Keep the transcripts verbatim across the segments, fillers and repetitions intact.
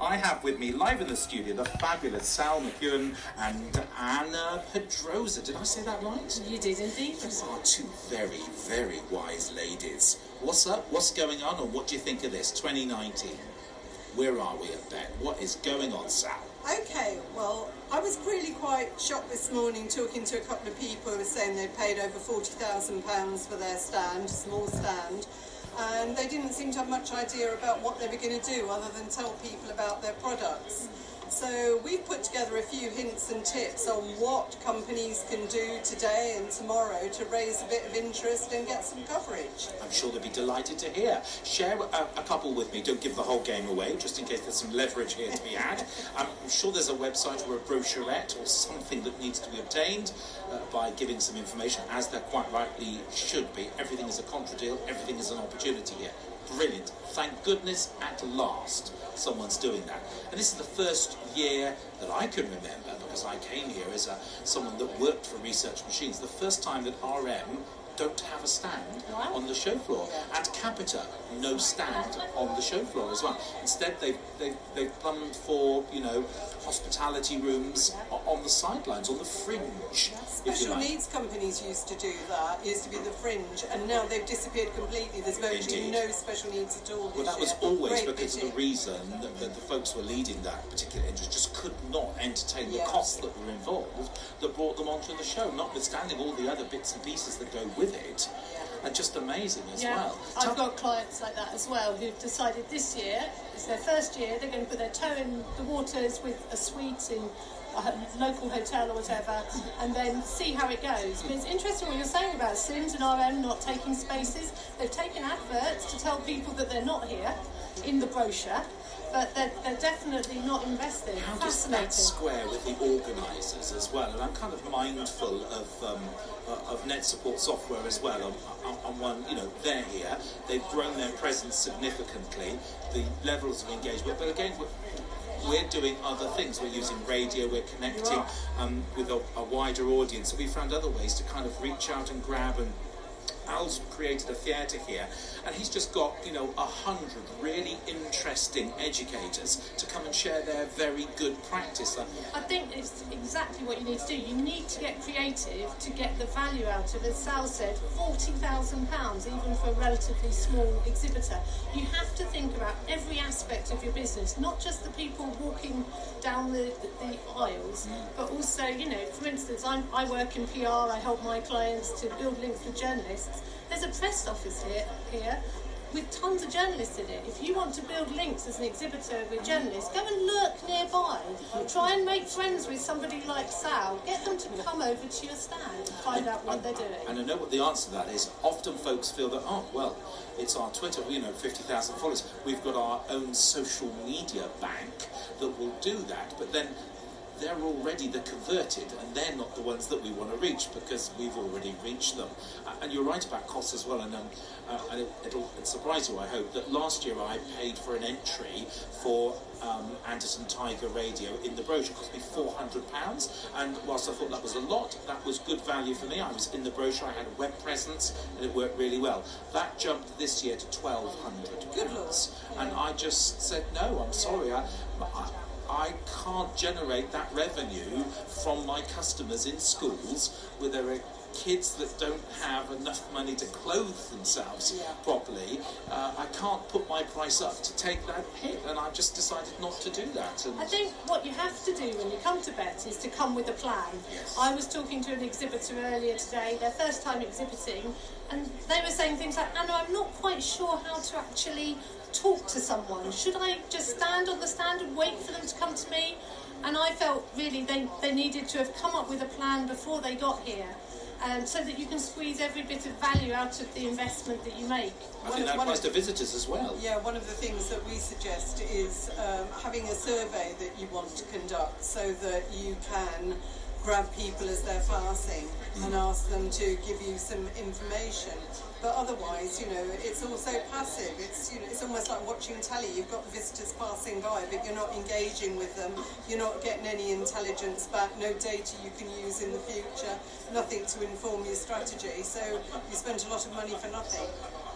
I have with me live in the studio the fabulous Sal McEwen and Anna Pedrosa. Did I say that right? You did indeed. You are two very, very wise ladies. What's up? What's going on? And what do you think of this twenty nineteen? Where are we at Ben? What is going on, Sal? Okay, well, I was really quite shocked this morning talking to a couple of people who were saying they'd paid over forty thousand pounds for their stand, a small stand, and they didn't seem to have much idea about what they were going to do other than tell people about their products. So we've put together a few hints and tips on what companies can do today and tomorrow to raise a bit of interest and get some coverage. I'm sure they'll be delighted to hear. Share a, a couple with me. Don't give the whole game away, just in case there's some leverage here to be had. I'm sure there's a website or a brochurette or something that needs to be obtained uh, by giving some information, as there quite rightly should be. Everything is a contra deal. Everything is an opportunity here. Brilliant. Thank goodness at last someone's doing that. And this is the first year that I can remember, because I came here as a, someone that worked for Research Machines, the first time that R M don't have a stand wow. on the show floor. And Capita, no stand on the show floor as well. Instead, they've, they've, they've plumbed for, you know, hospitality rooms on the sidelines, on the fringe. Special needs companies used to do that, used to be the fringe, and now they've disappeared completely. There's virtually Indeed. no special needs at all this Well, that was year. always Great because pity. of the reason that, that the folks who were leading that particular industry just could not entertain the Yeah. costs that were involved that brought them onto the show, notwithstanding all the other bits and pieces that go with it. And just amazing as yeah. well. I've Tell- got clients like that as well who've decided this year, it's their first year, they're going to put their toe in the waters with a suite in a local hotel or whatever, and then see how it goes. But it's interesting what you're saying about Sims and R M not taking spaces. They've taken adverts to tell people that they're not here in the brochure, but they're, they're definitely not investing. How does Fascinating. that square with the organisers as well? And I'm kind of mindful of um, uh, of Net Support Software as well. On, on, on one, you know, they're here. They've grown their presence significantly. The levels of engagement, but again, we're, we're doing other things. We're using radio. We're connecting um, with a, a wider audience. So we found other ways to kind of reach out and grab and. Al's created a theatre here, and he's just got, you know, a hundred really interesting educators to come and share their very good practice. I think it's exactly what you need to do. You need to get creative to get the value out of it. As Sal said, forty thousand pounds, even for a relatively small exhibitor. You have to think about every aspect of your business, not just the people walking down the, the, the aisles, mm. but also, you know, for instance, I'm, I work in P R, I help my clients to build links with journalists. There's a press office here, here with tons of journalists in it. If you want to build links as an exhibitor with journalists, go and lurk nearby. Try and make friends with somebody like Sal. Get them to come over to your stand and find out what they're doing. And I know what the answer to that is. Often folks feel that, oh, well, it's our Twitter, you know, fifty thousand followers. We've got our own social media bank that will do that. But then they're already the converted, and they're not the ones that we want to reach because we've already reached them. Uh, and you're right about costs as well, and, um, uh, and it, it'll, it'll surprise you, I hope, that last year I paid for an entry for um, Anderson Tiger Radio in the brochure. It cost me four hundred pounds, and whilst I thought that was a lot, that was good value for me. I was in the brochure, I had a web presence, and it worked really well. That jumped this year to twelve hundred pounds, and I just said, no, I'm sorry, I, I I can't generate that revenue from my customers in schools where there are kids that don't have enough money to clothe themselves yeah. properly. Uh, I can't put my price up to take that hit, and I've just decided not to do that. And I think what you have to do when you come to Bet is to come with a plan. Yes. I was talking to an exhibitor earlier today, their first time exhibiting, and they were saying things like, Anna, I'm not quite sure how to actually talk to someone. Should I just stand on the stand and wait for them to come to me? And I felt really they, they needed to have come up with a plan before they got here, um, so that you can squeeze every bit of value out of the investment that you make. I think that applies to visitors as well. Yeah, one of the things that we suggest is um, having a survey that you want to conduct so that you can grab people as they're passing mm. and ask them to give you some information. But otherwise, you know, it's also passive. It's, you know, it's almost like watching telly. You've got visitors passing by, but you're not engaging with them. You're not getting any intelligence back, no data you can use in the future, nothing to inform your strategy. So you spent a lot of money for nothing.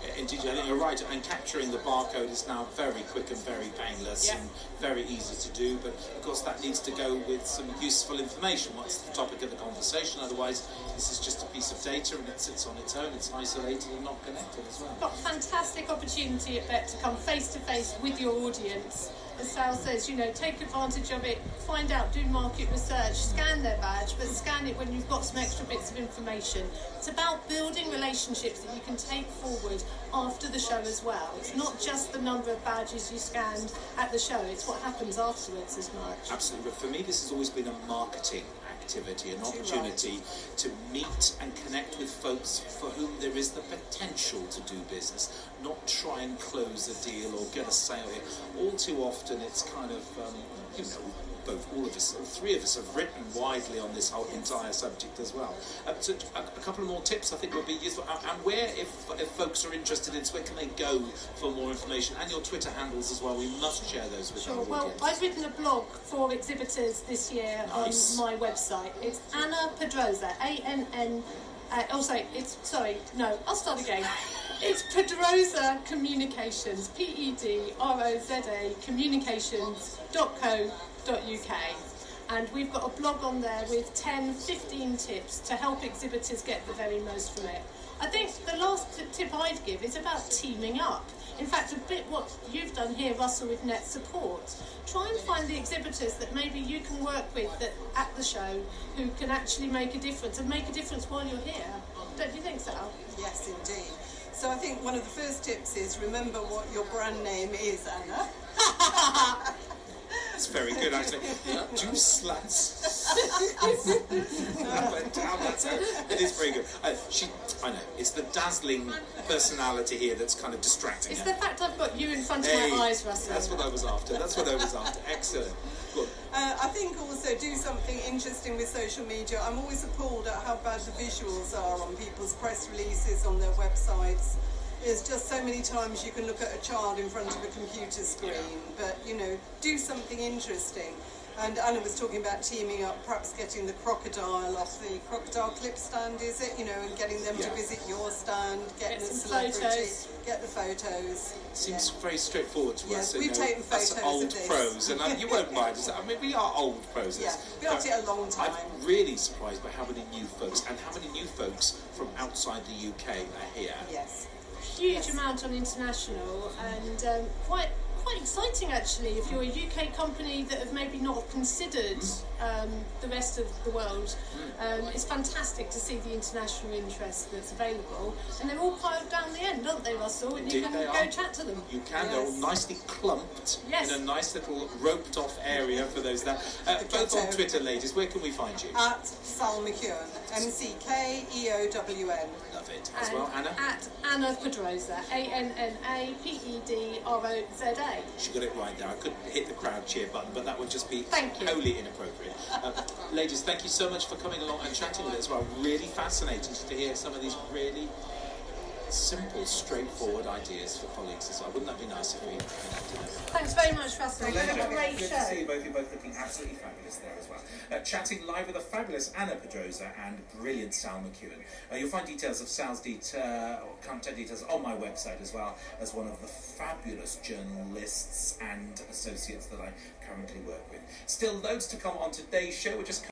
Indeed, I think you're right, and capturing the barcode is now very quick and very painless yeah. and very easy to do, but of course that needs to go with some useful information. What's the topic of the conversation? Otherwise, this is just a piece of data and it sits on its own, it's isolated and not connected as well. Got fantastic opportunity at Bet to come face to face with your audience. As Sal says, you know, take advantage of it, find out, do market research, scan their badge, but scan it when you've got some extra bits of information. It's about building relationships that you can take forward after the show as well. It's not just the number of badges you scanned at the show, it's what happens afterwards as much. Absolutely, but for me this has always been a marketing activity, an opportunity to meet and connect with folks for whom there is the potential to do business, not try and close a deal or get a sale here. All too often it's kind of, um, you know, both all of us, all three of us have written widely on this whole entire subject as well. Uh, so a, a couple of more tips I think would be useful. And, and where, if, if folks are interested in this, where can they go for more information? And your Twitter handles as well. We must share those with sure. our Well, audience. I've written a blog for exhibitors this year Nice. on my website. It's Anna Pedroza, A N N. Uh, oh, sorry, it's sorry. No, I'll start again. It's Pedroza Communications, P E D R O Z A Communications dot co dot U K, and we've got a blog on there with ten, fifteen tips to help exhibitors get the very most from it. I think the last t- tip I'd give is about teaming up. In fact, a bit what you've done here, Russell, with Net Support. Try and find the exhibitors that maybe you can work with that at the show who can actually make a difference, and make a difference while you're here. Don't you think so? Yes, indeed. So I think one of the first tips is remember what your brand name is, Anna. It's very good, actually. Juice sluts. That went down, that's it. It is very good. Uh, she, I know, it's the dazzling personality here that's kind of distracting It's her. the fact I've got you in front of Hey, my eyes, Russell. that's what I was after. That's what I was after. Excellent. Good. Uh, I think also do something interesting with social media. I'm always appalled at how bad the visuals are on people's press releases, on their websites. There's just so many times you can look at a child in front of a computer screen, Yeah. but, you know, do something interesting. And Anna was talking about teaming up, perhaps getting the crocodile off the crocodile clip stand, is it? You know, and getting them Yeah. to visit your stand, getting Get a some celebrity, photos. get the photos. Seems Yeah. very straightforward to Yes, us. we've you know, taken us photos old of this. pros, and uh, you won't mind us. I mean, we are old pros. Yeah, we've been at it a long time. I'm really surprised by how many new folks, and how many new folks from outside the U K are here. Yes. Huge Yes. amount on international, and um, quite quite exciting actually if you're a U K company that have maybe not considered um, the rest of the world. Um, it's fantastic to see the international interest that's available, and they're all piled down the end, aren't they, Russell? And you Indeed can they go are. chat to them. You can, they're all Yes. nicely clumped Yes. in a nice little roped off area for those there. Uh, both on Twitter, ladies, where can we find you? At Sal McKeown, M C K E O W N. Love it. As And well, Anna? at Anna Pedroza, A N N A P E D R O Z A. She got it right there. I couldn't hit the crowd cheer button, but that would just be Thank you. wholly inappropriate. Uh, ladies, thank you so much for coming along and chatting with us as well. Really fascinating to hear some of these really simple, straightforward ideas for colleagues as well. Wouldn't that be nice if we connected them? Thanks very much, Russell. What a great Good show. to see you both. You're both looking absolutely fabulous there as well. Uh, chatting live with the fabulous Anna Pedroza and brilliant Sal McKeown. Uh, you'll find details of Sal's det- uh, or contact details on my website as well as one of the fabulous journalists and associates that I currently work with. Still loads to come on today's show. We're just